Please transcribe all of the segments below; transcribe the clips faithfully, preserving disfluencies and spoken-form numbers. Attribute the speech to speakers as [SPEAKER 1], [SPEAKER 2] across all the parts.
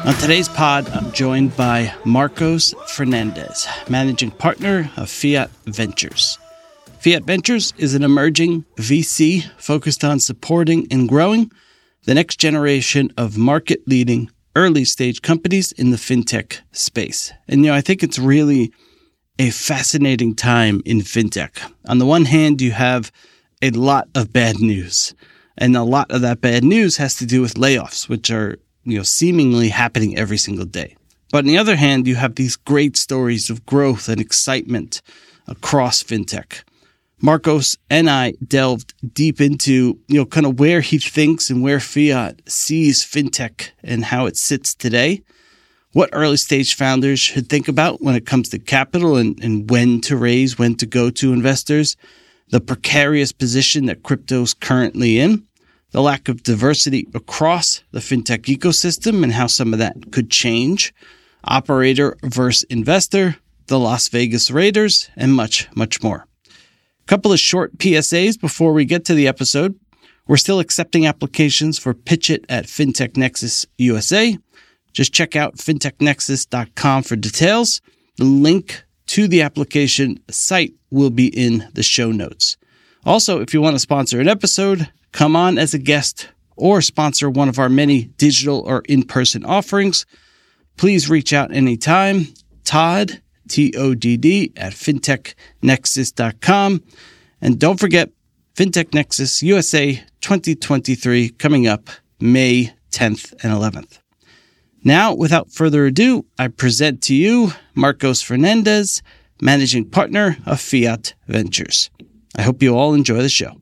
[SPEAKER 1] On today's pod, I'm joined by Marcos Fernandez, managing partner of Fiat Ventures. Fiat Ventures is an emerging V C focused on supporting and growing the next generation of market-leading early-stage companies in the fintech space. And, you know, I think it's really a fascinating time in fintech. On the one hand, you have a lot of bad news, and a lot of that bad news has to do with layoffs, which are you know, seemingly happening every single day. But on the other hand, you have these great stories of growth and excitement across fintech. Marcos and I delved deep into, you know, kind of where he thinks and where Fiat sees fintech and how it sits today, what early stage founders should think about when it comes to capital and, and when to raise, when to go to investors, the precarious position that crypto's currently in, the lack of diversity across the fintech ecosystem and how some of that could change, operator versus investor, the Las Vegas Raiders, and much, much more. A couple of short P S As before we get to the episode. We're still accepting applications for Pitch It at FinTech Nexus U S A. Just check out fintech nexus dot com for details. The link to the application site will be in the show notes. Also, if you want to sponsor an episode, come on as a guest, or sponsor one of our many digital or in-person offerings, please reach out anytime. Todd, T O D D, at fintech nexus dot com. And don't forget, FinTech Nexus U S A twenty twenty-three coming up May tenth and eleventh. Now, without further ado, I present to you Marcos Fernandez, managing partner of Fiat Ventures. I hope you all enjoy the show.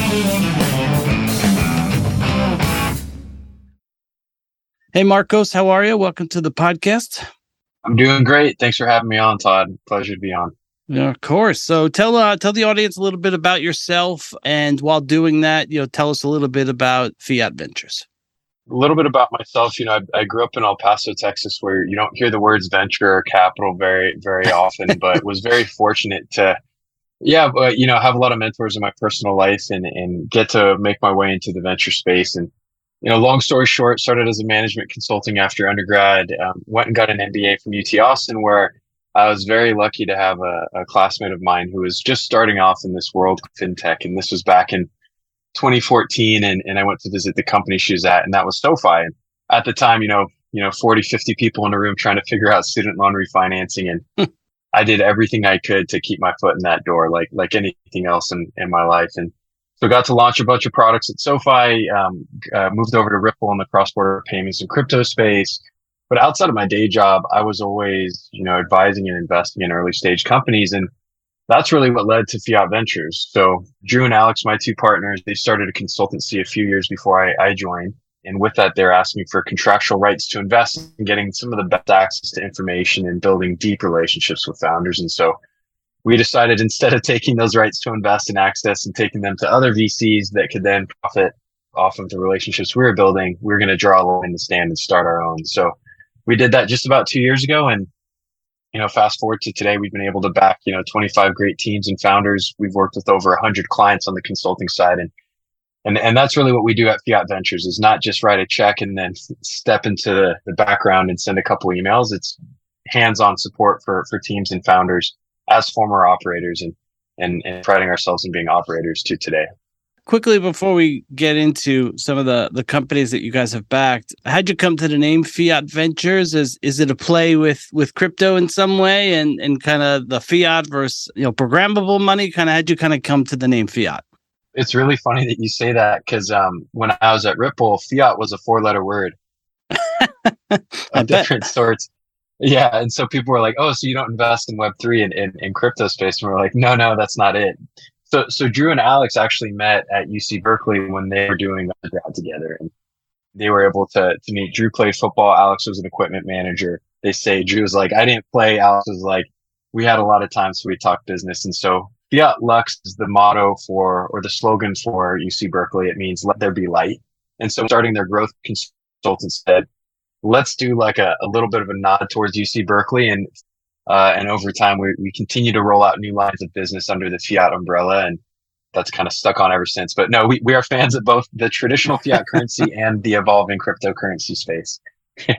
[SPEAKER 1] Hey, Marcos, how are you? Welcome to the podcast.
[SPEAKER 2] I'm doing great. Thanks for having me on, Todd. Pleasure to be on.
[SPEAKER 1] Yeah, of course. So tell uh, tell the audience a little bit about yourself, and while doing that, you know, tell us a little bit about Fiat Ventures.
[SPEAKER 2] A little bit about myself. You know, I, I grew up in El Paso, Texas, where you don't hear the words venture or capital very, very often, but was very fortunate to, yeah, but you know, have a lot of mentors in my personal life and and get to make my way into the venture space. And you know, long story short, started as a management consulting after undergrad, um, went and got an M B A from U T Austin, where I was very lucky to have a, a classmate of mine who was just starting off in this world of fintech. And this was back in twenty fourteen. And, and I went to visit the company she was at, and that was SoFi. And at the time, you know, you know, forty, fifty people in a room trying to figure out student loan refinancing. And I did everything I could to keep my foot in that door, like, like anything else in, in my life. And so got to launch a bunch of products at SoFi, um, uh, moved over to Ripple in the cross-border payments and crypto space. But outside of my day job, I was always, you know, advising and investing in early stage companies. And that's really what led to Fiat Ventures. So Drew and Alex, my two partners, they started a consultancy a few years before I, I joined. And with that, they're asking for contractual rights to invest in getting some of the best access to information and building deep relationships with founders. And so we decided, instead of taking those rights to invest in access and taking them to other V Cs that could then profit off of the relationships we were building, we were going to draw a line in the sand and start our own. So we did that just about two years ago. And, you know, fast forward to today, we've been able to back, you know, twenty-five great teams and founders. We've worked with over one hundred clients on the consulting side. And, and, and that's really what we do at Fiat Ventures, is not just write a check and then step into the, the background and send a couple emails. It's hands-on support for, for teams and founders as former operators, and, and, and priding ourselves in being operators to today.
[SPEAKER 1] Quickly, before we get into some of the, the companies that you guys have backed, how'd you come to the name Fiat Ventures? Is is it a play with, with crypto in some way, and, and kind of the fiat versus, you know, programmable money? Kind of how'd you kind of come to the name Fiat?
[SPEAKER 2] It's really funny that you say that, because um, when I was at Ripple, fiat was a four-letter word of different sorts. Yeah. And so people were like, oh, so you don't invest in Web three and in, in crypto space? And we're like, no, no, that's not it. So so Drew and Alex actually met at U C Berkeley when they were doing undergrad together. And they were able to to meet. Drew played football. Alex was an equipment manager. They say Drew was like, I didn't play. Alex was like, we had a lot of time, so we talked business. And so Fiat Lux is the motto for, or the slogan for U C Berkeley. It means let there be light. And so starting their growth consultants said, let's do like a, a little bit of a nod towards U C Berkeley. And, uh, and over time, we, we continue to roll out new lines of business under the Fiat umbrella. And that's kind of stuck on ever since. But no, we, we are fans of both the traditional fiat currency and the evolving cryptocurrency space.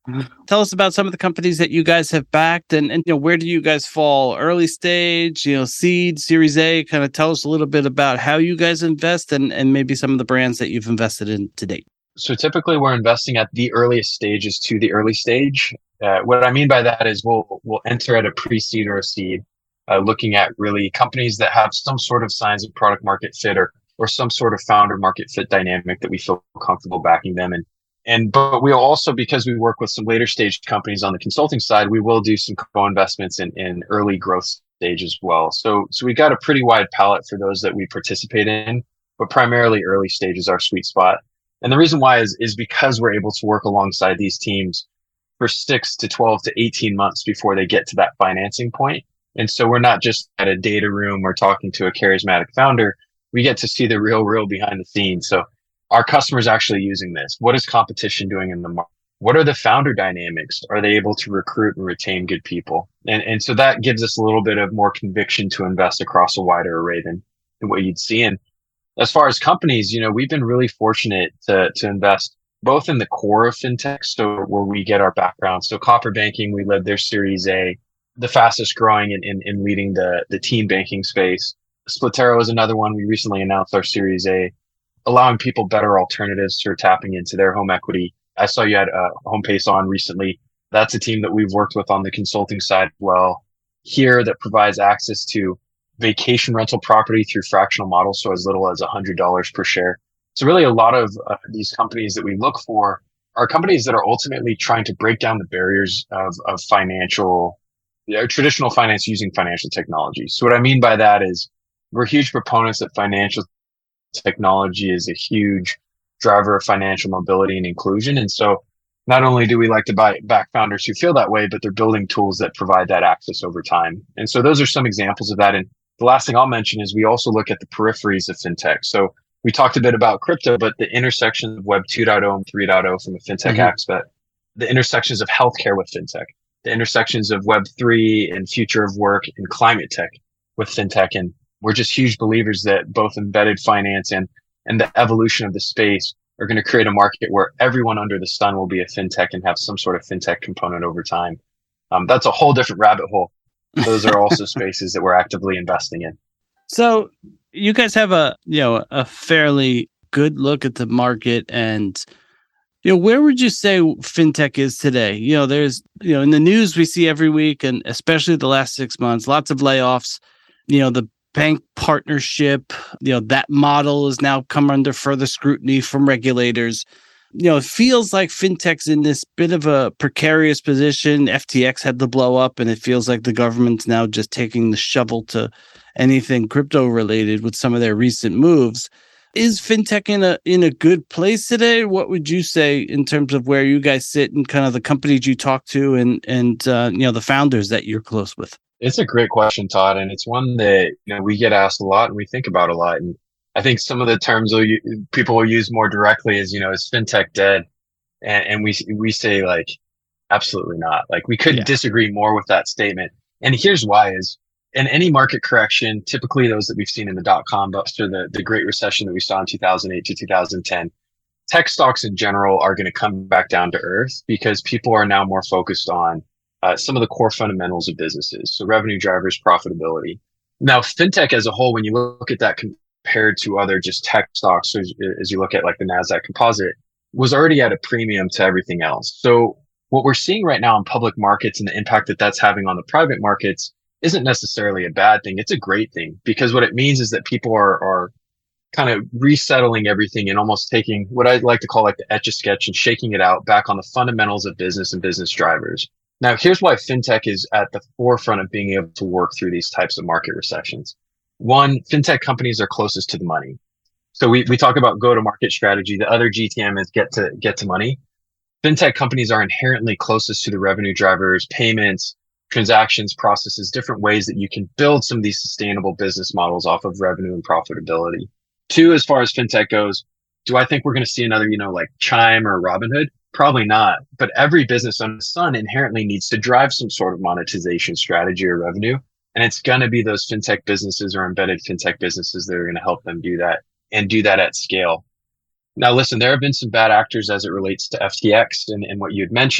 [SPEAKER 1] Tell us about some of the companies that you guys have backed, and, and you know, where do you guys fall? Early stage, you know, seed, Series A. Kind of tell us a little bit about how you guys invest, and, and maybe some of the brands that you've invested in to date.
[SPEAKER 2] So typically we're investing at the earliest stages to the early stage. Uh, what I mean by that is we'll we'll enter at a pre-seed or a seed, uh, looking at really companies that have some sort of signs of product market fit or or some sort of founder market fit dynamic that we feel comfortable backing them in. And but we'll also, because we work with some later stage companies on the consulting side, we will do some co-investments in, in early growth stage as well. So so we got a pretty wide palette for those that we participate in, but primarily early stage is our sweet spot. And the reason why is is because we're able to work alongside these teams for six to twelve to eighteen months before they get to that financing point. And so we're not just at a data room or talking to a charismatic founder. We get to see the real, real behind the scenes. So our customers actually using this? What is competition doing in the market? What are the founder dynamics? Are they able to recruit and retain good people? And and so that gives us a little bit of more conviction to invest across a wider array than, than what you'd see. And as far as companies, you know, we've been really fortunate to to invest both in the core of fintech, so where we get our background. So Copper Banking, we led their Series A, the fastest growing in, in, in leading the, the teen banking space. Splitero is another one. We recently announced our Series A, allowing people better alternatives for tapping into their home equity. I saw you had uh, HomePace on recently. That's a team that we've worked with on the consulting side as well. Here, that provides access to vacation rental property through fractional models, so as little as one hundred dollars per share. So really a lot of uh, these companies that we look for are companies that are ultimately trying to break down the barriers of, of financial, you know, traditional finance using financial technology. So what I mean by that is we're huge proponents that financial technology is a huge driver of financial mobility and inclusion. And so not only do we like to buy back founders who feel that way, but they're building tools that provide that access over time. And so those are some examples of that. And the last thing I'll mention is we also look at the peripheries of fintech. So we talked a bit about crypto, but the intersection of Web two point oh and three point oh from a fintech mm-hmm. aspect, the intersections of healthcare with fintech, the intersections of Web three and future of work and climate tech with fintech. And we're just huge believers that both embedded finance and, and the evolution of the space are going to create a market where everyone under the sun will be a fintech and have some sort of fintech component over time. Um, that's a whole different rabbit hole. Those are also spaces that we're actively investing in.
[SPEAKER 1] So you guys have a, you know, a fairly good look at the market, and, you know, where would you say fintech is today? You know, there's, you know, in the news we see every week, and especially the last six months, lots of layoffs. You know, the bank partnership, you know, that model has now come under further scrutiny from regulators. You know, it feels like fintech's in this bit of a precarious position. F T X had the blow up, and it feels like the government's now just taking the shovel to anything crypto related with some of their recent moves. Is fintech in a in a good place today? What would you say in terms of where you guys sit and kind of the companies you talk to and and uh, you know, the founders that you're close with?
[SPEAKER 2] It's a great question, Todd, and it's one that, you know, we get asked a lot and we think about a lot. And I think some of the terms will, people will use more directly is, you know, is fintech dead? And, and we we say like, absolutely not. Like we couldn't yeah. disagree more with that statement. And here's why: is in any market correction, typically those that we've seen in the dot-com bust or the, the Great Recession that we saw in two thousand eight to two thousand ten, tech stocks in general are going to come back down to earth because people are now more focused on uh, some of the core fundamentals of businesses. So revenue drivers, profitability. Now, fintech as a whole, when you look at that compared to other just tech stocks, as, as you look at like the NASDAQ composite, was already at a premium to everything else. So what we're seeing right now in public markets and the impact that that's having on the private markets isn't necessarily a bad thing. It's a great thing because what it means is that people are, are kind of resettling everything and almost taking what I like to call like the Etch-a-Sketch and shaking it out back on the fundamentals of business and business drivers. Now, here's why fintech is at the forefront of being able to work through these types of market recessions. One, fintech companies are closest to the money. So we, we talk about go-to-market strategy. The other G T M is get to get to money. Fintech companies are inherently closest to the revenue drivers, payments, transactions, processes, different ways that you can build some of these sustainable business models off of revenue and profitability. Two, as far as fintech goes, do I think we're going to see another, you know, like Chime or Robinhood? Probably not. But every business under the sun inherently needs to drive some sort of monetization strategy or revenue. And it's going to be those fintech businesses or embedded fintech businesses that are going to help them do that and do that at scale. Now, listen, there have been some bad actors as it relates to F T X and, and what you had mentioned.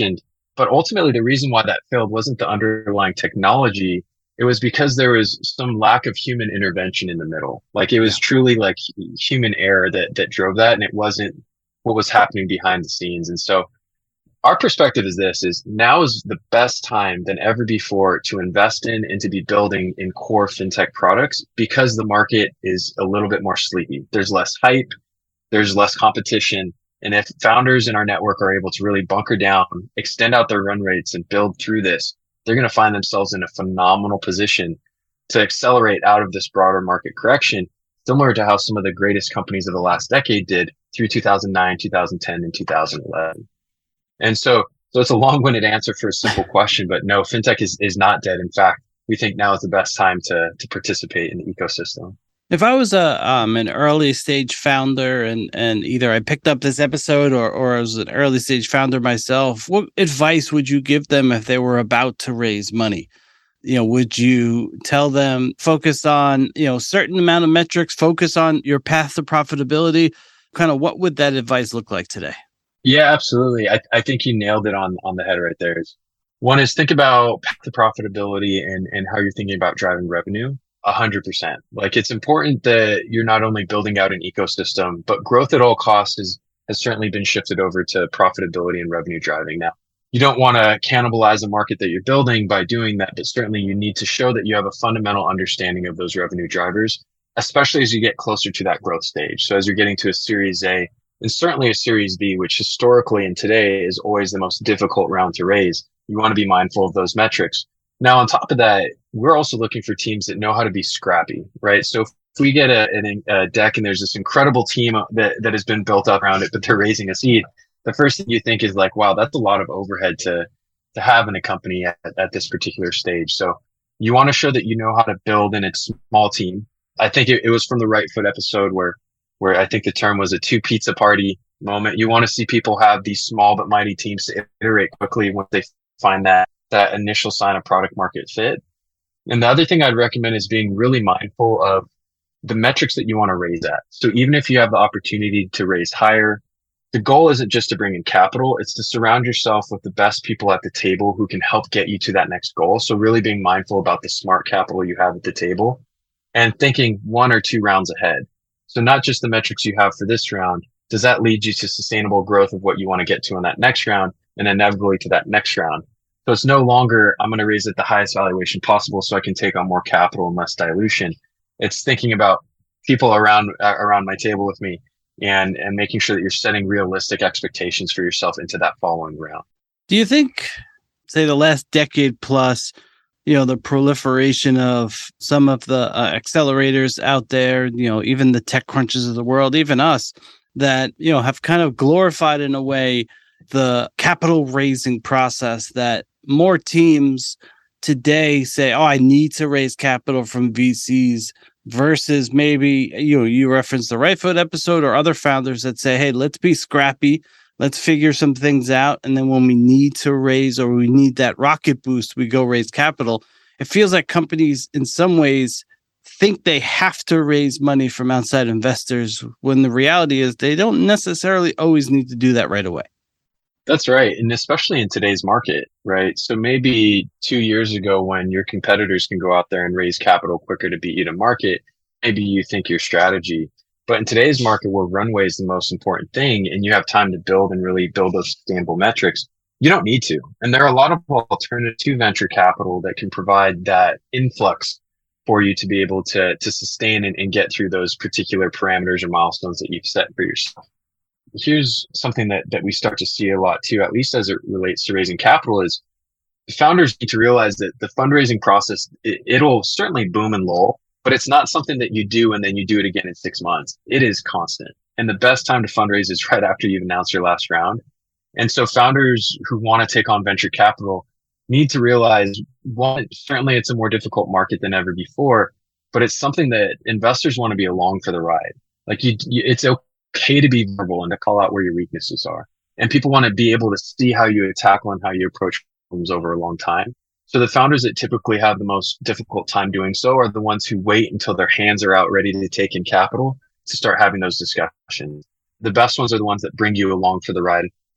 [SPEAKER 2] But ultimately, the reason why that failed wasn't the underlying technology. It was because there was some lack of human intervention in the middle. Like it was
[SPEAKER 1] Yeah.
[SPEAKER 2] truly like human error that that drove that, and it wasn't what was happening behind the scenes. And so our perspective is this: is now is the best time than ever before to invest in and to be building in core fintech products because the market is a little bit more sleepy. There's less hype, there's less competition. And if founders in our network are able to really bunker down, extend out their run rates and build through this, they're going to find themselves in a phenomenal position to accelerate out of this broader market correction, similar to how some of the greatest companies of the last decade did through two thousand nine, two thousand ten, and two thousand eleven. And so, so it's a long-winded answer for a simple question, but no, fintech is, is not dead. In fact, we think now is the best time to, to participate in the ecosystem.
[SPEAKER 1] If I was a um, an early stage founder and, and either I picked up this episode or, or I was an early stage founder myself, what advice would you give them if they were about to raise money? You know, would you tell them focus on, you know, certain amount of metrics, focus on your path to profitability? Kind of what would that advice look like today?
[SPEAKER 2] Yeah, absolutely. I, I think you nailed it on, on the head right there. One is think about path to profitability and, and how you're thinking about driving revenue. A hundred percent. Like it's important that you're not only building out an ecosystem, but growth at all costs is, has certainly been shifted over to profitability and revenue driving. Now, you don't want to cannibalize the market that you're building by doing that, but certainly you need to show that you have a fundamental understanding of those revenue drivers, especially as you get closer to that growth stage. So as you're getting to a Series A and certainly a Series B, which historically and today is always the most difficult round to raise, you want to be mindful of those metrics. Now, on top of that, we're also looking for teams that know how to be scrappy, right? So if we get a, a, a deck and there's this incredible team that, that has been built up around it, but they're raising a seed, the first thing you think is like, wow, that's a lot of overhead to, to have in a company at, at this particular stage. So you want to show that you know how to build in a small team. I think it, it was from the Right Foot episode where, where I think the term was a two pizza party moment. You want to see people have these small but mighty teams to iterate quickly once they find that that initial sign of product market fit. And the other thing I'd recommend is being really mindful of the metrics that you want to raise at. So even if you have the opportunity to raise higher, the goal isn't just to bring in capital, it's to surround yourself with the best people at the table who can help get you to that next goal. So really being mindful about the smart capital you have at the table and thinking one or two rounds ahead. So not just the metrics you have for this round, does that lead you to sustainable growth of what you want to get to in that next round and inevitably to that next round? So it's no longer, I'm going to raise at the highest valuation possible so I can take on more capital and less dilution. It's thinking about people around, uh, around my table with me and, and making sure that you're setting realistic expectations for yourself into that following round.
[SPEAKER 1] Do you think, say the last decade plus, you know, the proliferation of some of the uh, accelerators out there, you know, even the tech crunches of the world, even us, that, you know, have kind of glorified in a way the capital raising process, that more teams today say, oh, I need to raise capital from V Cs versus maybe, you know, you referenced the Right Foot episode or other founders that say, hey, let's be scrappy. Let's figure some things out. And then when we need to raise or we need that rocket boost, we go raise capital. It feels like companies in some ways think they have to raise money from outside investors when the reality is they don't necessarily always need to do that right away.
[SPEAKER 2] That's right. And especially in today's market, right? So maybe two years ago when your competitors can go out there and raise capital quicker to beat you to market, maybe you think your strategy. But in today's market where runway is the most important thing and you have time to build and really build those sustainable metrics, you don't need to. And there are a lot of alternatives to venture capital that can provide that influx for you to be able to, to sustain and, and get through those particular parameters or milestones that you've set for yourself. Here's something that, that we start to see a lot too, at least as it relates to raising capital, is founders need to realize that the fundraising process, it, it'll certainly boom and lull, but it's not something that you do and then you do it again in six months. It is constant. And the best time to fundraise is right after you've announced your last round. And so founders who want to take on venture capital need to realize, one, certainly it's a more difficult market than ever before, but it's something that investors want to be along for the ride. Like you, you it's okay. okay to be vulnerable and to call out where your weaknesses are. And people want to be able to see how you tackle and how you approach problems over a long time. So the founders that typically have the most difficult time doing so are the ones who wait until their hands are out ready to take in capital to start having those discussions. The best ones are the ones that bring you along for the ride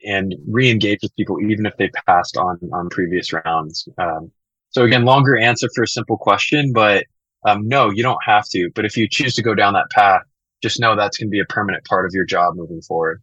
[SPEAKER 2] and re-engage with people, even if they passed on, on previous rounds. Um, so again, longer answer for a simple question, but um, no, you don't have to. But if you choose to go down that path, just know that's going to be a permanent part of your job moving forward.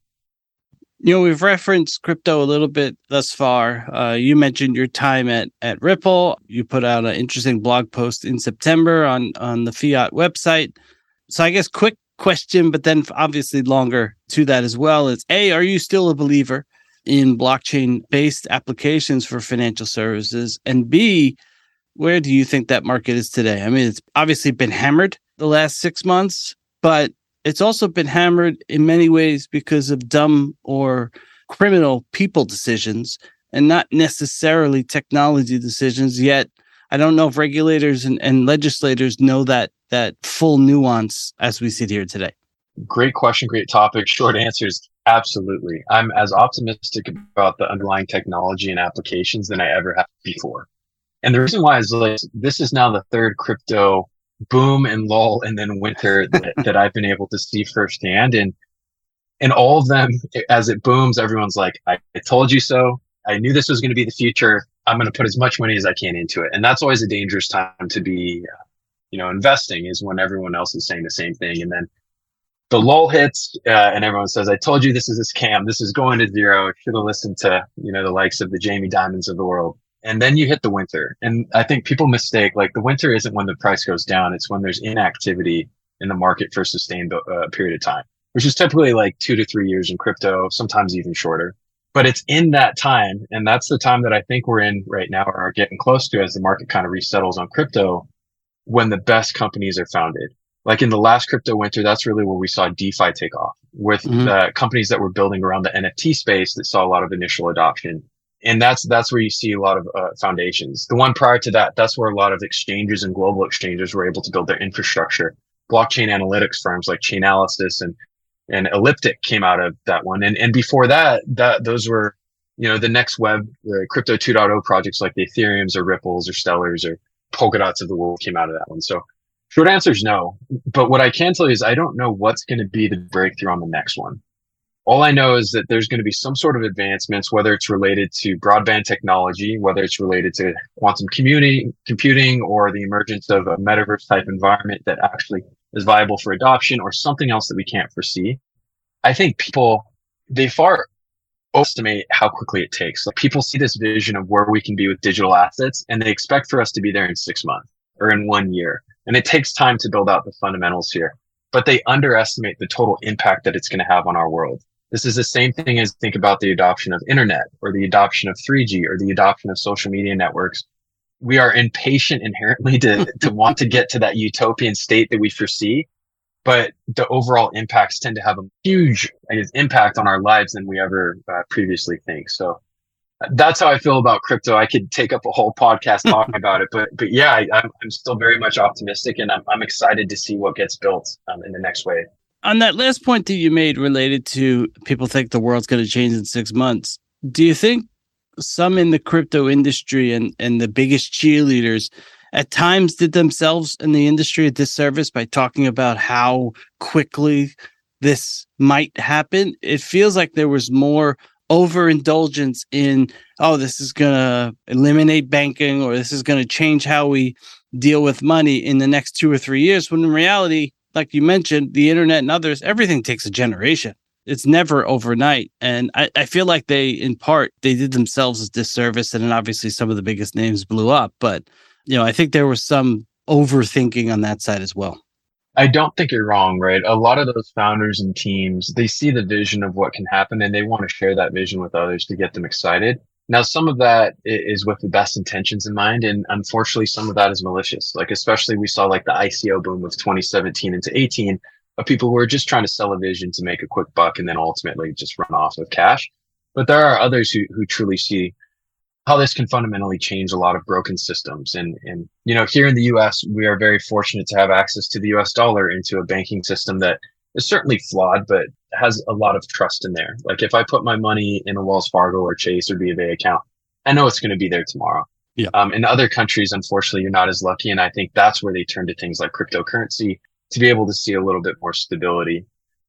[SPEAKER 1] You know, we've referenced crypto a little bit thus far. Uh, you mentioned your time at, at Ripple. You put out an interesting blog post in September on, on the Fiat website. So I guess quick question, but then obviously longer to that as well is, A, are you still a believer in blockchain-based applications for financial services? And B, where do you think that market is today? I mean, it's obviously been hammered the last six months, but it's also been hammered in many ways because of dumb or criminal people decisions and not necessarily technology decisions. Yet, I don't know if regulators and, and legislators know that that full nuance as we sit here today.
[SPEAKER 2] Great question, great topic. Short answer is absolutely. I'm as optimistic about the underlying technology and applications than I ever have before. And the reason why is like this is now the third crypto boom and lull and then winter that, that I've been able to see firsthand. And and all of them, as it booms, everyone's like, I, I told you so. I knew this was going to be the future. I'm going to put as much money as I can into it. And that's always a dangerous time to be, uh, you know, investing, is when everyone else is saying the same thing. And then the lull hits uh, and everyone says, I told you this is a scam. This is going to zero. I should have listened to, you know, the likes of the Jamie Dimons of the world. And then you hit the winter. And I think people mistake, like the winter isn't when the price goes down. It's when there's inactivity in the market for a sustained uh, period of time, which is typically like two to three years in crypto, sometimes even shorter. But it's in that time. And that's the time that I think we're in right now, or are getting close to, as the market kind of resettles on crypto, when the best companies are founded. Like in the last crypto winter, that's really where we saw DeFi take off, with mm-hmm. the companies that were building around the N F T space that saw a lot of initial adoption. And that's that's where you see a lot of uh, foundations. The one prior to that, that's where a lot of exchanges and global exchanges were able to build their infrastructure. Blockchain analytics firms like Chainalysis and and Elliptic came out of that one. And and before that, that those were, you know, the next web, the crypto two point oh projects like the Ethereums or Ripples or Stellars or Polkadots of the world came out of that one. So short answer is no. But what I can tell you is I don't know what's going to be the breakthrough on the next one. All I know is that there's going to be some sort of advancements, whether it's related to broadband technology, whether it's related to quantum computing, computing, or the emergence of a metaverse type environment that actually is viable for adoption, or something else that we can't foresee. I think people, they far overestimate how quickly it takes. Like people see this vision of where we can be with digital assets, and they expect for us to be there in six months or in one year. And it takes time to build out the fundamentals here, but they underestimate the total impact that it's going to have on our world. This is the same thing as think about the adoption of internet or the adoption of three G or the adoption of social media networks. We are impatient inherently to, to want to get to that utopian state that we foresee, but the overall impacts tend to have a huge, I guess, impact on our lives than we ever uh, previously think. So that's how I feel about crypto. I could take up a whole podcast talking about it, but but yeah, I, I'm I'm still very much optimistic, and I'm I'm excited to see what gets built um, in the next wave.
[SPEAKER 1] On that last point that you made related to people think the world's going to change in six months, do you think some in the crypto industry and, and the biggest cheerleaders at times did themselves and the industry a disservice by talking about how quickly this might happen? It feels like there was more overindulgence in, oh, this is going to eliminate banking, or this is going to change how we deal with money in the next two or three years, when in reality, like you mentioned, the internet and others, everything takes a generation. It's never overnight. And I, I feel like they, in part, they did themselves a disservice. And then obviously some of the biggest names blew up. But, you know, I think there was some overthinking on that side as well.
[SPEAKER 2] I don't think you're wrong, right? A lot of those founders and teams, they see the vision of what can happen and they want to share that vision with others to get them excited. Now, some of that is with the best intentions in mind. And unfortunately, some of that is malicious. Like, especially we saw like the I C O boom of twenty seventeen into eighteen of people who are just trying to sell a vision to make a quick buck and then ultimately just run off with cash. But there are others who, who truly see how this can fundamentally change a lot of broken systems. And, and, you know, here in the U S, we are very fortunate to have access to the U S dollar, into a banking system that is certainly flawed, but has a lot of trust in there. Like if I put my money in a Wells Fargo or Chase or B of A account, I know it's going to be there tomorrow.
[SPEAKER 1] Yeah.
[SPEAKER 2] Um, in other countries, unfortunately, you're not as lucky. And I think that's where they turn to things like cryptocurrency to be able to see a little bit more stability.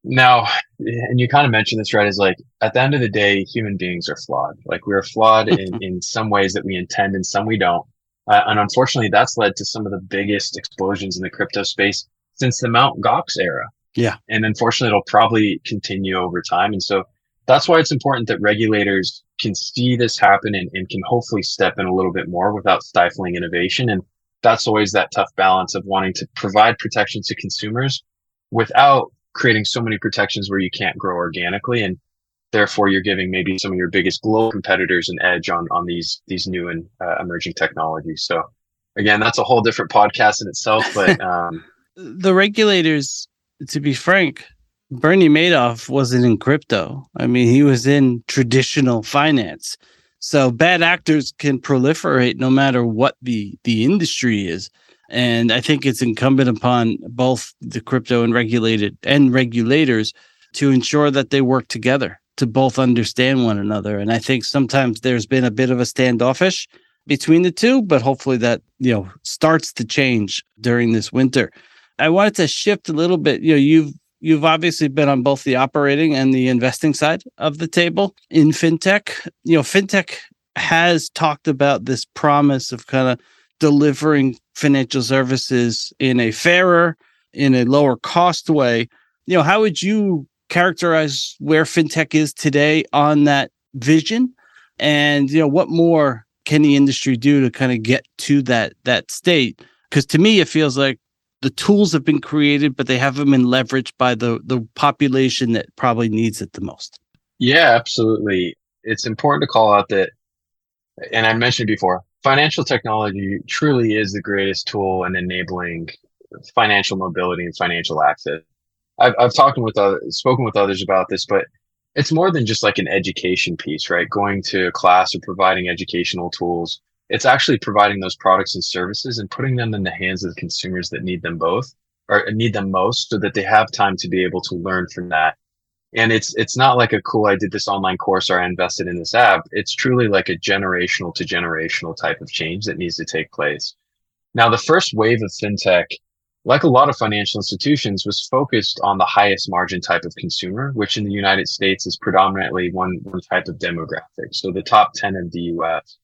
[SPEAKER 2] Now, and you kind of mentioned this, right? Is like at the end of the day, human beings are flawed. Like we are flawed in, in some ways that we intend and some we don't. Uh, and unfortunately, that's led to some of the biggest explosions in the crypto space since the Mount Gox era.
[SPEAKER 1] Yeah.
[SPEAKER 2] And unfortunately, it'll probably continue over time. And so that's why it's important that regulators can see this happen and, and can hopefully step in a little bit more without stifling innovation. And that's always that tough balance of wanting to provide protection to consumers without creating so many protections where you can't grow organically. And therefore you're giving maybe some of your biggest global competitors an edge on, on these, these new and uh, emerging technologies. So again, that's a whole different podcast in itself, but, um,
[SPEAKER 1] the regulators, to be frank, Bernie Madoff wasn't in crypto. I mean, he was in traditional finance. So bad actors can proliferate no matter what the, the industry is. And I think it's incumbent upon both the crypto and regulated and regulators to ensure that they work together to both understand one another. And I think sometimes there's been a bit of a standoffish between the two, but hopefully that, you know, starts to change during this winter. I wanted to shift a little bit. You know, you've you've obviously been on both the operating and the investing side of the table in fintech. You know, fintech has talked about this promise of kind of delivering financial services in a fairer, in a lower cost way. You know, how would you characterize where fintech is today on that vision? And, you know, what more can the industry do to kind of get to that that state? Because to me, it feels like the tools have been created, but they haven't been leveraged by the the population that probably needs it the most.
[SPEAKER 2] Yeah, absolutely. It's important to call out that, and I mentioned before, financial technology truly is the greatest tool in enabling financial mobility and financial access. I've, I've talked with others, spoken with others about this, but it's more than just like an education piece, right? Going to class or providing educational tools. It's actually providing those products and services and putting them in the hands of the consumers that need them both or need them most so that they have time to be able to learn from that. And it's, it's not like a cool, I did this online course or I invested in this app. It's truly like a generational to generational type of change that needs to take place. Now, the first wave of fintech, like a lot of financial institutions, was focused on the highest margin type of consumer, which in the United States is predominantly one, one type of demographic. So the top ten of the U S.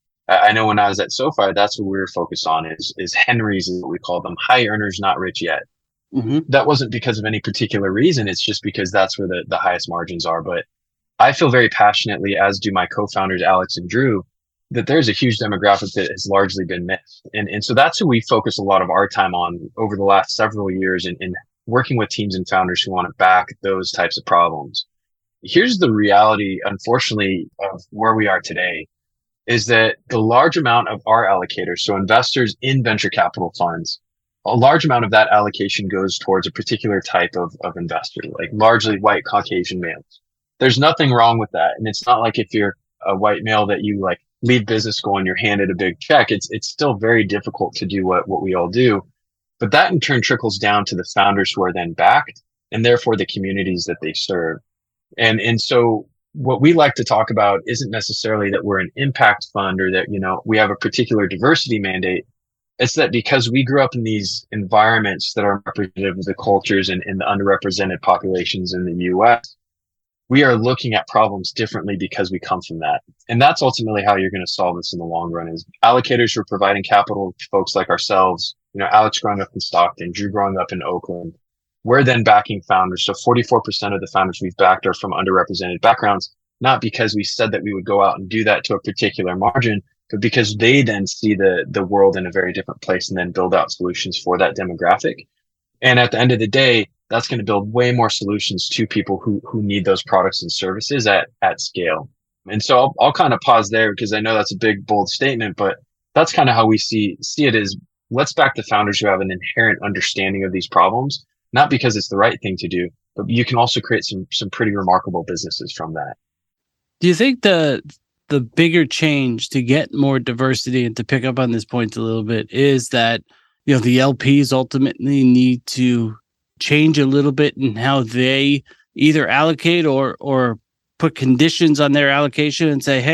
[SPEAKER 2] I know when I was at SoFi, that's what we were focused on is, is Henrys is what we call them, high earners, not rich yet. Mm-hmm. That wasn't because of any particular reason. It's just because that's where the, the highest margins are. But I feel very passionately, as do my co-founders, Alex and Drew, that there's a huge demographic that has largely been missed. And, and so that's who we focus a lot of our time on over the last several years in, in working with teams and founders who want to back those types of problems. Here's the reality, unfortunately, of where we are today. Is that the large amount of our allocators, so investors in venture capital funds, a large amount of that allocation goes towards a particular type of, of investor, like largely white Caucasian males. There's nothing wrong with that. And it's not like if you're a white male that you like leave business school and you're handed a big check. It's, it's still very difficult to do what, what we all do. But that in turn trickles down to the founders who are then backed and therefore the communities that they serve. And, and so what we like to talk about isn't necessarily that we're an impact fund or that, you know, we have a particular diversity mandate. It's that because we grew up in these environments that are representative of the cultures and, and the underrepresented populations in the U S, we are looking at problems differently because we come from that. And that's ultimately how you're going to solve this in the long run is allocators who are providing capital to folks like ourselves, you know, Alex growing up in Stockton, Drew growing up in Oakland. We're then backing founders. So forty-four percent of the founders we've backed are from underrepresented backgrounds, not because we said that we would go out and do that to a particular margin, but because they then see the, the world in a very different place and then build out solutions for that demographic. And at the end of the day, that's going to build way more solutions to people who, who need those products and services at, at scale. And so I'll, I'll kind of pause there because I know that's a big, bold statement, but that's kind of how we see, see it is let's back the founders who have an inherent understanding of these problems. Not because it's the right thing to do, but you can also create some some pretty remarkable businesses from that.
[SPEAKER 1] Do you think the the bigger change to get more diversity and to pick up on this point a little bit is that, you know, the L Ps ultimately need to change a little bit in how they either allocate or or put conditions on their allocation and say, hey,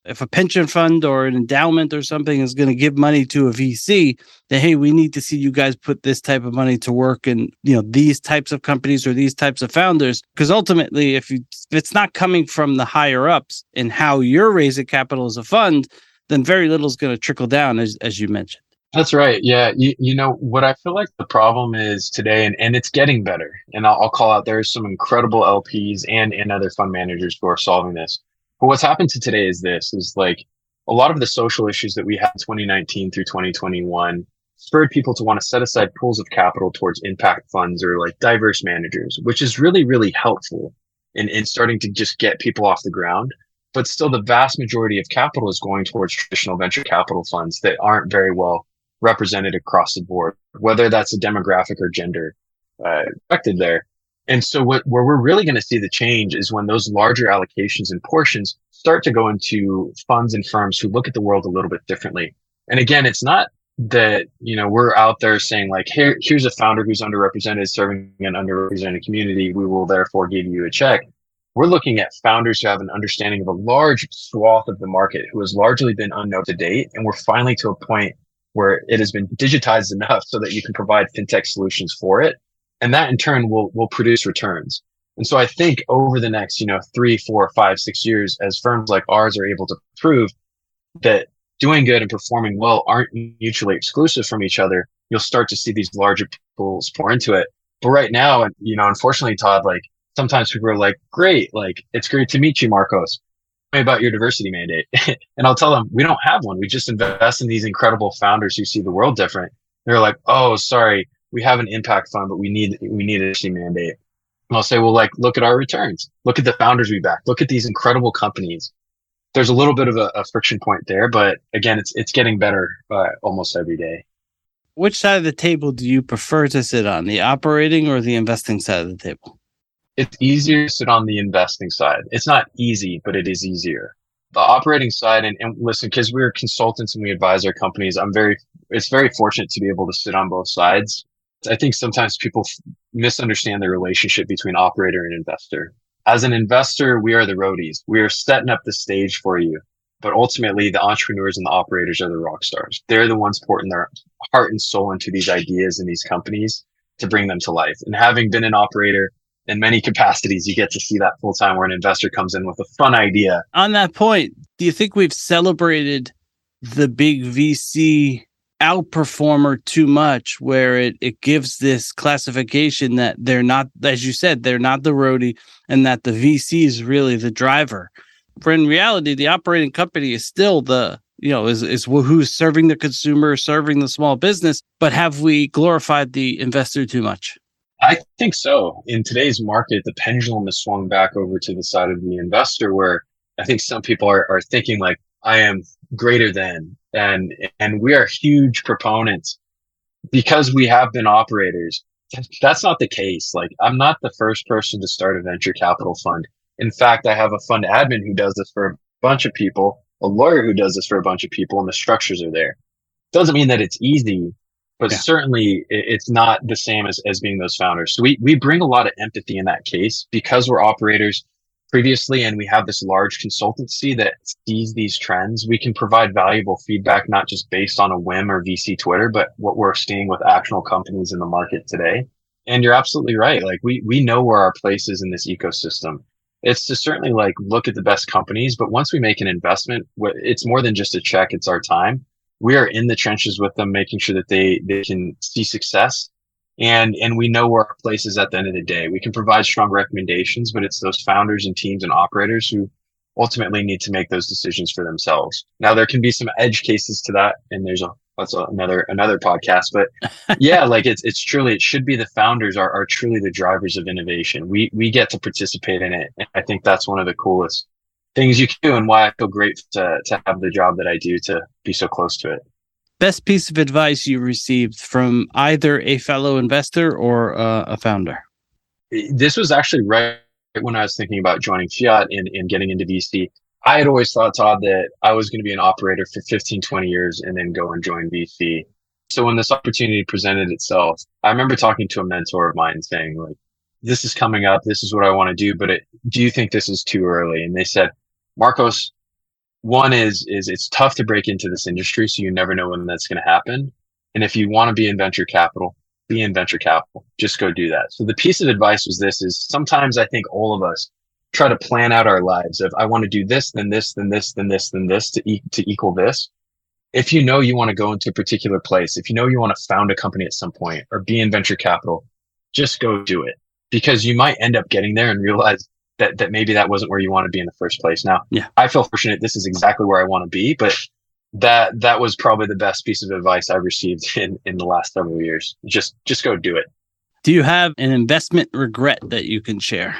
[SPEAKER 1] If a pension fund or an endowment or something is going to give money to a V C, then, hey, we need to see you guys put this type of money to work in, you know, these types of companies or these types of founders. Because ultimately, if, you, if it's not coming from the higher ups in how you're raising capital as a fund, then very little is going to trickle down, as, as you mentioned.
[SPEAKER 2] That's right. Yeah. You, you know, what I feel like the problem is today, and, and it's getting better, and I'll, I'll call out there's some incredible L Ps and, and other fund managers who are solving this. But what's happened to today is this, is like a lot of the social issues that we had in twenty nineteen through twenty twenty-one spurred people to want to set aside pools of capital towards impact funds or like diverse managers, which is really, really helpful in, in starting to just get people off the ground. But still, the vast majority of capital is going towards traditional venture capital funds that aren't very well represented across the board, whether that's a demographic or gender uh, affected there. And so what, where we're really going to see the change is when those larger allocations and portions start to go into funds and firms who look at the world a little bit differently. And again, it's not that, you know, we're out there saying like, here, here's a founder who's underrepresented, serving an underrepresented community. We will therefore give you a check. We're looking at founders who have an understanding of a large swath of the market who has largely been unknown to date. And we're finally to a point where it has been digitized enough so that you can provide fintech solutions for it. And that in turn will, will produce returns. And so I think over the next, you know, three, four, five, six years, as firms like ours are able to prove that doing good and performing well aren't mutually exclusive from each other, you'll start to see these larger pools pour into it. But right now, you know, unfortunately, Todd, like sometimes people are like, great, like it's great to meet you, Marcos. Tell me about your diversity mandate. And I'll tell them, we don't have one. We just invest in these incredible founders who see the world different. They're like, oh, sorry, we have an impact fund, but we need, we need a diversity mandate. And I'll say, well, like, look at our returns. Look at the founders we back. Look at these incredible companies. There's a little bit of a, a friction point there, but again, it's, it's getting better uh, almost every day.
[SPEAKER 1] Which side of the table do you prefer to sit on, the operating or the investing side of the table?
[SPEAKER 2] It's easier to sit on the investing side. It's not easy, but it is easier. The operating side, and, and listen, because we're consultants and we advise our companies, I'm very, it's very fortunate to be able to sit on both sides. I think sometimes people f- misunderstand the relationship between operator and investor. As an investor, we are the roadies. We are setting up the stage for you. But ultimately, the entrepreneurs and the operators are the rock stars. They're the ones pouring their heart and soul into these ideas and these companies to bring them to life. And having been an operator in many capacities, you get to see that full time where an investor comes in with a fun idea.
[SPEAKER 1] On that point, do you think we've celebrated the big V C outperformer too much, where it, it gives this classification that they're not, as you said, they're not the roadie, and that the V C is really the driver? For in reality, the operating company is still the, you know, is, is who's serving the consumer, serving the small business. But have we glorified the investor too much?
[SPEAKER 2] I think so. In today's market, the pendulum has swung back over to the side of the investor, where I think some people are, are thinking like, I am greater than, and, and we are huge proponents because we have been operators. That's not the case. Like, I'm not the first person to start a venture capital fund. In fact, I have a fund admin who does this for a bunch of people, a lawyer who does this for a bunch of people, and the structures are there. Doesn't mean that it's easy, but yeah. Certainly it's not the same as, as being those founders. So we, we bring a lot of empathy in that case because we're operators previously, and we have this large consultancy that sees these trends. We can provide valuable feedback, not just based on a whim or V C Twitter, but what we're seeing with actual companies in the market today. And you're absolutely right. Like we, we know where our place is in this ecosystem. It's to certainly like look at the best companies, but once we make an investment, it's more than just a check. It's our time. We are in the trenches with them, making sure that they, they can see success. And, and we know where our place is at the end of the day. We can provide strong recommendations, but it's those founders and teams and operators who ultimately need to make those decisions for themselves. Now, there can be some edge cases to that, and there's a, that's a, another, another podcast, but yeah, like it's, it's truly, it should be the founders are, are truly the drivers of innovation. We, we get to participate in it. And I think that's one of the coolest things you can do, and why I feel great to, to have the job that I do, to be so close to it.
[SPEAKER 1] Best piece of advice you received from either a fellow investor or uh, a founder?
[SPEAKER 2] This was actually right when I was thinking about joining Fiat and, and getting into V C. I had always thought, Todd, that I was going to be an operator for fifteen, twenty years and then go and join V C. So when this opportunity presented itself, I remember talking to a mentor of mine saying, like, this is coming up. This is what I want to do. But it, do you think this is too early? And they said, Marcos, One is is it's tough to break into this industry, so you never know when that's going to happen. And if you want to be in venture capital, be in venture capital. Just go do that. So the piece of advice was this: is sometimes I think all of us try to plan out our lives of I want to do this, then this, then this, then this, then this to e- to equal this. If you know you want to go into a particular place, if you know you want to found a company at some point or be in venture capital, just go do it, because you might end up getting there and realize that that maybe that wasn't where you want to be in the first place. Now,
[SPEAKER 1] yeah.
[SPEAKER 2] I feel fortunate. This is exactly where I want to be, but that that was probably the best piece of advice I received in, in the last several years. Just just go do it.
[SPEAKER 1] Do you have an investment regret that you can share?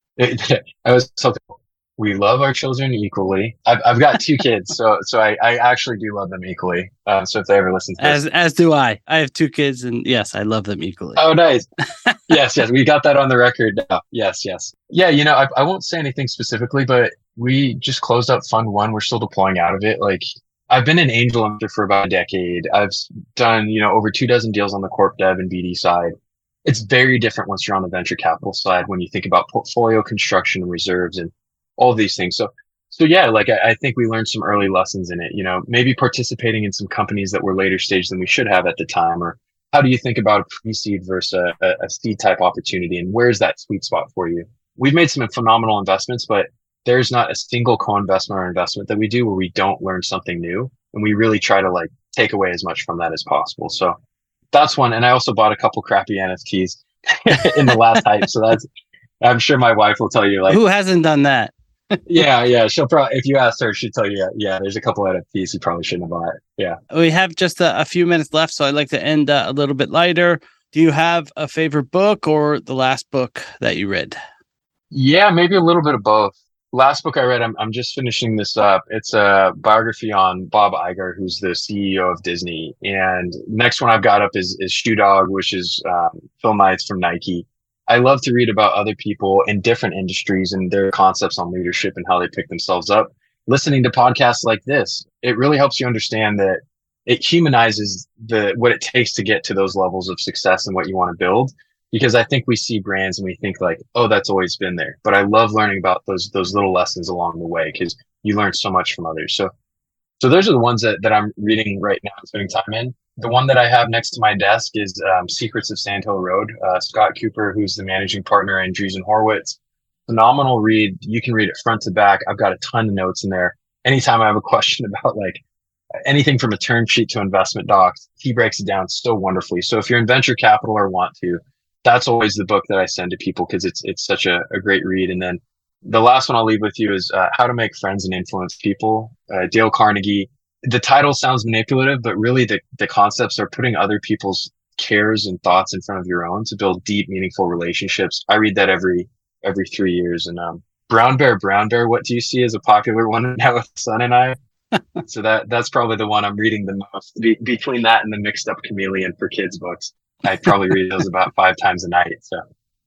[SPEAKER 2] I was something. We love our children equally. I've I've got two kids, so so I, I actually do love them equally. Uh, so if they ever listen to this,
[SPEAKER 1] as as do I. I have two kids, and yes, I love them equally.
[SPEAKER 2] Oh, nice. yes, yes, we got that on the record now. Yes, yes, yeah. You know, I I won't say anything specifically, but we just closed up Fund One. We're still deploying out of it. Like I've been an angel investor for about a decade. I've done you know over two dozen deals on the corp dev and B D side. It's very different once you're on the venture capital side when you think about portfolio construction and reserves and all of these things. So, so yeah, like I, I think we learned some early lessons in it, you know, maybe participating in some companies that were later stage than we should have at the time, or how do you think about a pre-seed versus a, a, a seed type opportunity, and where's that sweet spot for you? We've made some phenomenal investments, but there's not a single co-investment or investment that we do where we don't learn something new. And we really try to like take away as much from that as possible. So that's one. And I also bought a couple crappy N F Ts in the last hype. So that's, I'm sure my wife will tell you like,
[SPEAKER 1] who hasn't done that?
[SPEAKER 2] yeah, yeah. She'll probably, if you ask her, she'll tell you, yeah, yeah there's a couple N F Ts you probably shouldn't have bought. Yeah.
[SPEAKER 1] We have just a, a few minutes left, so I'd like to end uh, a little bit lighter. Do you have a favorite book or the last book that you read?
[SPEAKER 2] Yeah, maybe a little bit of both. Last book I read, I'm I'm just finishing this up. It's a biography on Bob Iger, who's the C E O of Disney. And next one I've got up is, is Shoe Dog, which is um, Phil Knight's from Nike. I love to read about other people in different industries and their concepts on leadership and how they pick themselves up. Listening to podcasts like this, it really helps you understand that it humanizes the what it takes to get to those levels of success and what you want to build. Because I think we see brands and we think like, oh, that's always been there. But I love learning about those those little lessons along the way because you learn so much from others. So so those are the ones that, that I'm reading right now and spending time in. The one that I have next to my desk is um, Secrets of Sand Hill Road. Uh, Scott Cooper, who's the managing partner, and Andreessen Horowitz. Phenomenal read. You can read it front to back. I've got a ton of notes in there. Anytime I have a question about like anything from a term sheet to investment docs, he breaks it down so wonderfully. So if you're in venture capital or want to, that's always the book that I send to people because it's it's such a, a great read. And then the last one I'll leave with you is uh, How to Make Friends and Influence People. Uh, Dale Carnegie. The title sounds manipulative, but really the, the concepts are putting other people's cares and thoughts in front of your own to build deep, meaningful relationships. I read that every every three years. And um, Brown Bear, Brown Bear, what do you see as a popular one now with Son and I? So that that's probably the one I'm reading the most. Be- between that and the Mixed Up Chameleon for kids books, I probably read those about five times a night. So,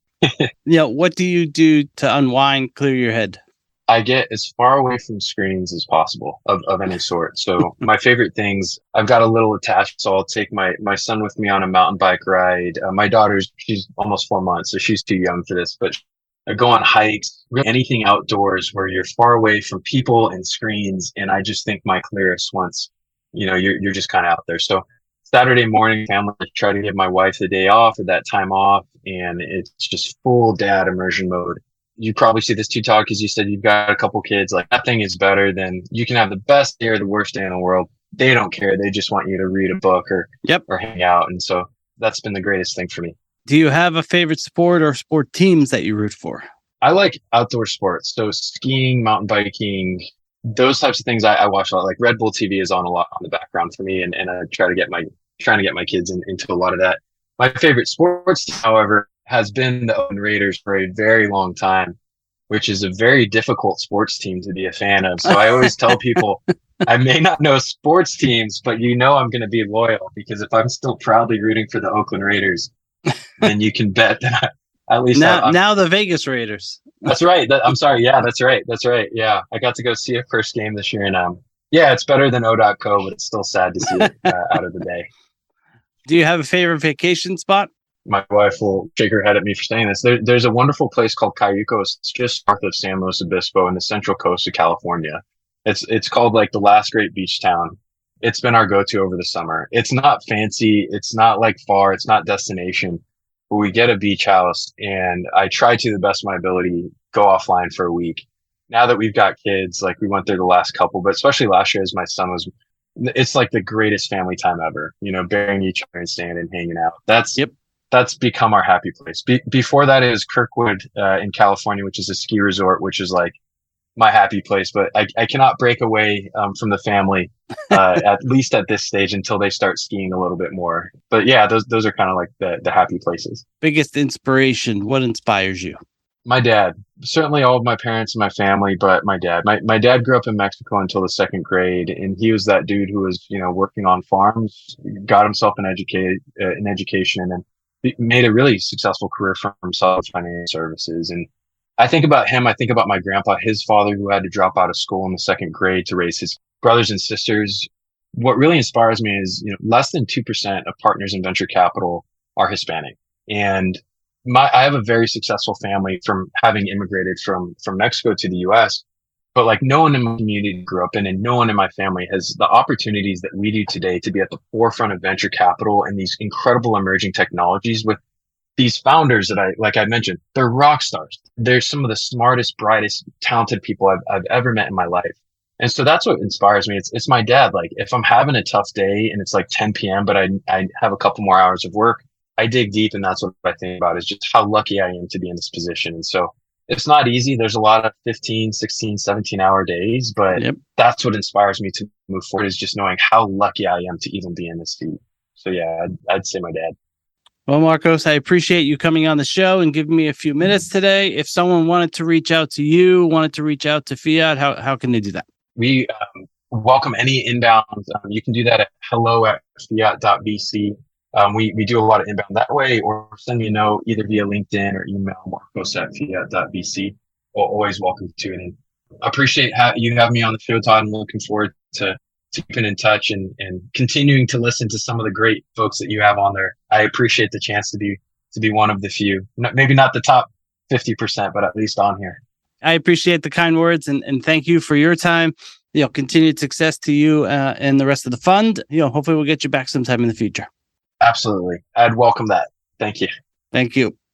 [SPEAKER 1] yeah, what do you do to unwind, clear your head?
[SPEAKER 2] I get as far away from screens as possible of, of any sort. So my favorite things, I've got a little attached, so I'll take my, my son with me on a mountain bike ride. Uh, my daughter's, she's almost four months, so she's too young for this, but I go on hikes, really anything outdoors where you're far away from people and screens. And I just think my clearest once, you know, you're, you're just kind of out there. So Saturday morning, family, I try to give my wife the day off or that time off. And it's just full dad immersion mode. You probably see this too, Todd, because you said you've got a couple kids. Like nothing is better than you can have the best day or the worst day in the world. They don't care. They just want you to read a book or
[SPEAKER 1] yep.
[SPEAKER 2] or hang out. And so that's been the greatest thing for me.
[SPEAKER 1] Do you have a favorite sport or sport teams that you root for?
[SPEAKER 2] I like outdoor sports. So skiing, mountain biking, those types of things I, I watch a lot. Like Red Bull T V is on a lot on the background for me. And, and I try to get my, trying to get my kids in, into a lot of that. My favorite sports team, however, has been the Oakland Raiders for a very long time, which is a very difficult sports team to be a fan of. So I always tell people I may not know sports teams, but you know I'm going to be loyal because if I'm still proudly rooting for the Oakland Raiders, then you can bet that I, at least
[SPEAKER 1] now,
[SPEAKER 2] I,
[SPEAKER 1] now the Vegas Raiders.
[SPEAKER 2] That's right. That, I'm sorry. Yeah, that's right. That's right. Yeah, I got to go see a first game this year, and um, yeah, it's better than O dot co, but it's still sad to see it uh, out of the day.
[SPEAKER 1] Do you have a favorite vacation spot?
[SPEAKER 2] My wife will shake her head at me for saying this. There, there's a wonderful place called Cayucos. It's just north of San Luis Obispo in the central coast of California. It's it's called like the last great beach town. It's been our go-to over the summer. It's not fancy. It's not like far. It's not destination. But we get a beach house, and I try to the best of my ability go offline for a week. Now that we've got kids, like we went there the last couple, but especially last year as my son was, it's like the greatest family time ever. You know, bearing each other and standing and hanging out. That's
[SPEAKER 1] Yep.
[SPEAKER 2] That's become our happy place. Be- before that is Kirkwood uh, in California, which is a ski resort, which is like my happy place. But I, I cannot break away um, from the family, uh, at least at this stage, until they start skiing a little bit more. But yeah, those those are kind of like the, the happy places.
[SPEAKER 1] Biggest inspiration, what inspires you?
[SPEAKER 2] My dad, certainly all of my parents and my family, but my dad. My my dad grew up in Mexico until the second grade, and he was that dude who was, you know, working on farms, got himself an educate uh, an education, and then made a really successful career for himself in financial services. And I think about him. I think about my grandpa, his father, who had to drop out of school in the second grade to raise his brothers and sisters. What really inspires me is, you know, less than two percent of partners in venture capital are Hispanic. And my, I have a very successful family from having immigrated from, from Mexico to the U S, but like no one in my community grew up in, and no one in my family has the opportunities that we do today to be at the forefront of venture capital and these incredible emerging technologies with these founders that I, like I mentioned, they're rock stars. They're some of the smartest, brightest, talented people I've, I've ever met in my life. And so that's what inspires me. It's, it's my dad. Like if I'm having a tough day and it's like ten p.m., but I, I have a couple more hours of work, I dig deep. And that's what I think about, is just how lucky I am to be in this position. And so it's not easy. There's a lot of fifteen, sixteen, seventeen hour days, but yep. That's what inspires me to move forward, is just knowing how lucky I am to even be in this seat. So yeah, I'd, I'd say my dad.
[SPEAKER 1] Well, Marcos, I appreciate you coming on the show and giving me a few minutes today. If someone wanted to reach out to you, wanted to reach out to Fiat, how, how can they do that?
[SPEAKER 2] We um, welcome any inbound. Um, you can do that at hello at fiat dot v c. Um, we, we do a lot of inbound that way, or send me a note either via LinkedIn or email marcos at fiat dot v c. Well, always welcome to it. And I appreciate ha- you having me on the show, Todd. I'm looking forward to, to keeping in touch and, and continuing to listen to some of the great folks that you have on there. I appreciate the chance to be to be one of the few, not, maybe not the top fifty percent, but at least on here.
[SPEAKER 1] I appreciate the kind words, and, and thank you for your time. You know, continued success to you uh, and the rest of the fund. You know, hopefully we'll get you back sometime in the future.
[SPEAKER 2] Absolutely. I'd welcome that. Thank you.
[SPEAKER 1] Thank you.